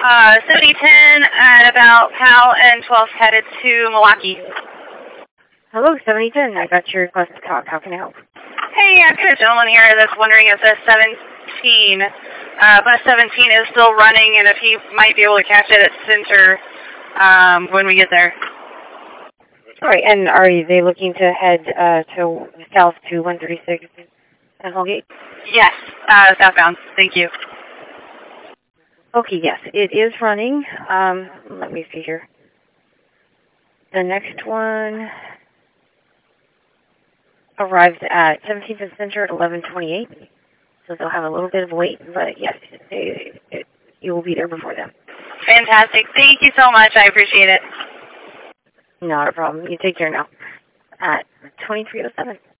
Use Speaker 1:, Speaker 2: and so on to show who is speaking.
Speaker 1: 7010 at about PAL and 12 headed to Milwaukee.
Speaker 2: Hello, 7010. I got your request to talk. How can I help?
Speaker 1: Hey, I've got a gentleman here that's wondering if the 17, bus 17 is still running and if he might be able to catch it at Center when we get there.
Speaker 2: All right, and are they looking to head to south to 136 at Holgate?
Speaker 1: Yes, southbound. Thank you.
Speaker 2: Okay, yes, it is running. Let me see here. The next one arrives at 17th and Center at 11:28, so they'll have a little bit of wait, but yes, you will be there before them.
Speaker 1: Fantastic. Thank you so much. I appreciate it.
Speaker 2: Not a problem. You take care now. At 23:07.